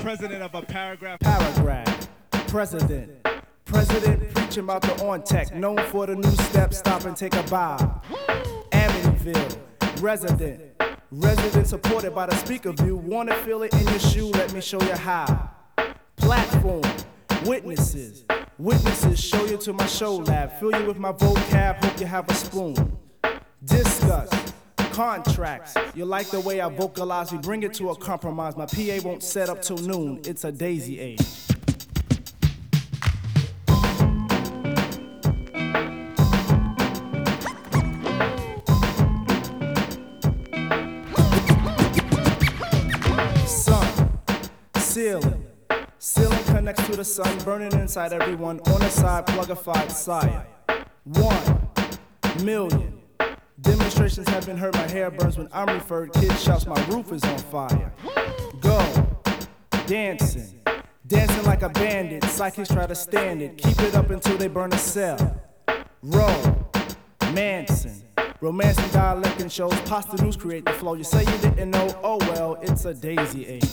president of a paragraph. President preaching about the on-tech, known for the new step, stop and take a bow. Amityville, resident supported by the speaker view. Wanna feel it in your shoe? Let me show you how. Platform, witnesses show you to my show lab. Fill you with my vocab, hope you have a spoon. Discuss contracts. You like the way I vocalize, we bring it to a compromise. My PA won't set up till noon, it's a daisy age. Ceiling connects to the sun, burning inside everyone. On the side, plugified sire. 1 million. Demonstrations have been heard, my hair burns when I'm referred. Kid shouts, my roof is on fire. Go, dancing like a bandit. Psychics try to stand it, keep it up until they burn a cell. Manson, romancing dialect and shows. Pasta news create the flow. You say you didn't know, oh well, it's a daisy age.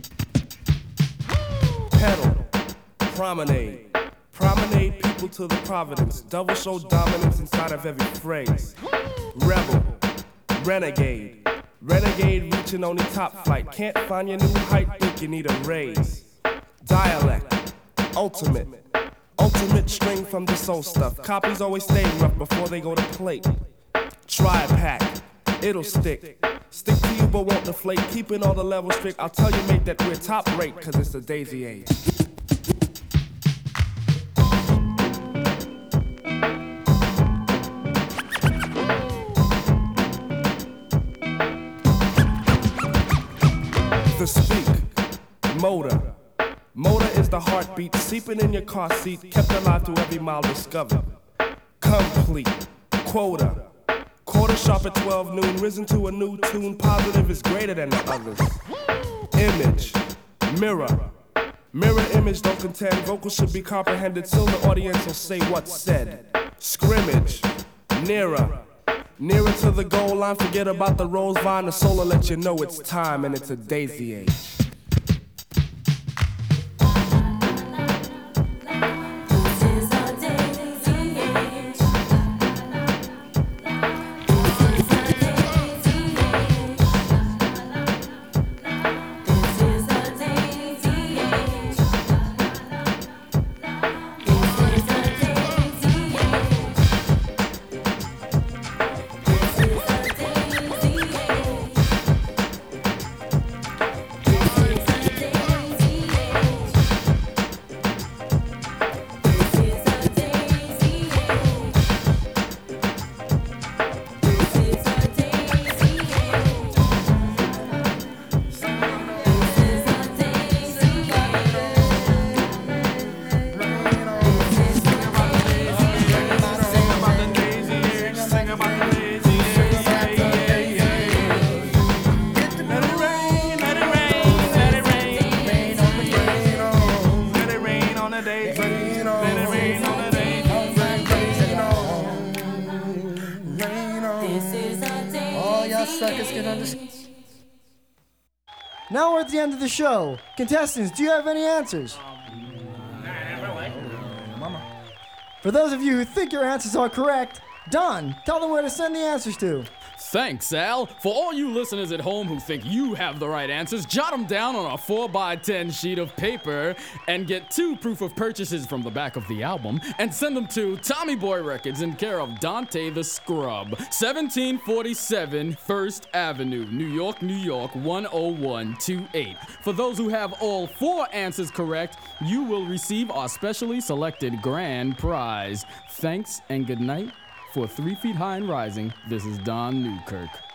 Pedal, promenade people to the providence. Double show dominance inside of every phrase. Rebel, renegade reaching only top flight. Can't find your new height, think you need a raise. Dialect, ultimate string from the soul stuff. Copies always stay rough before they go to plate. Tri-pack, it'll stick to you but won't deflate. Keeping all the levels strict, I'll tell you mate that we're top rate, cause it's the daisy age. The speak, motor is the heartbeat, seeping in your car seat, kept alive through every mile discovered. Complete, quarter sharp at 12 noon, risen to a new tune, positive is greater than the others. Image, mirror image don't contend, vocals should be comprehended, so the audience will say what's said. Scrimmage, nearer to the goal line, forget about the rose vine, the soul will let you know it's time and it's a daisy age. Now we're at the end of the show. Contestants, do you have any answers? For those of you who think your answers are correct, Don, tell them where to send the answers to. Thanks, Al. For all you listeners at home who think you have the right answers, jot them down on a 4x10 sheet of paper and get 2 proof of purchases from the back of the album and send them to Tommy Boy Records in care of Dante the Scrub, 1747 First Avenue, New York, New York, 10128. For those who have all 4 answers correct, you will receive our specially selected grand prize. Thanks and good night. For 3 Feet High and Rising, this is Don Newkirk.